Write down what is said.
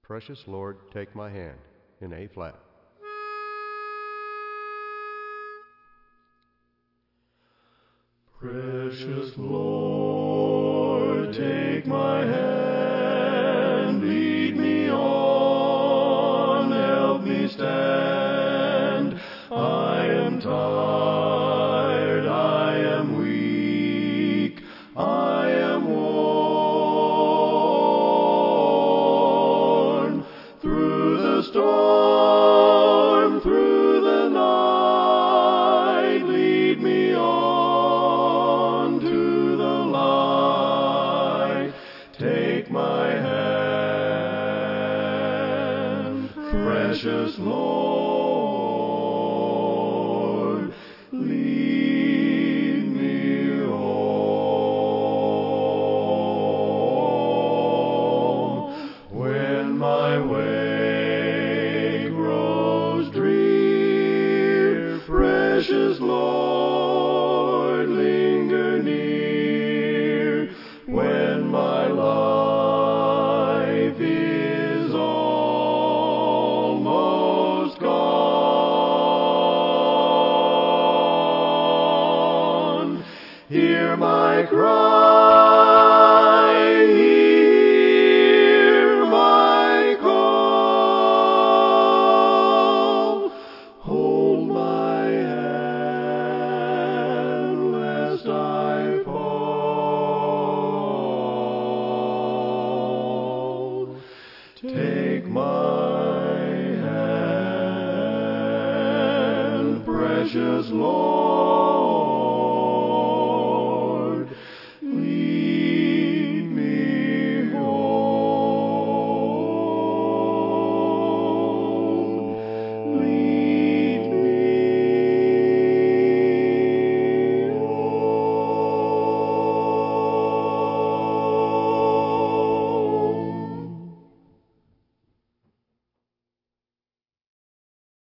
Precious Lord, take my hand, in A flat. Precious Lord, take my hand, lead me on, help me stand. I am tired, I am weak, I am worn. Through the storm, through the night, lead me on to the light. Take my hand, precious Lord, lead me home. When my way grows drear, precious Lord, linger near. When my life is almost gone, hear my cry, hear my call. Hold my hand lest I fall. Take my hand, precious Lord.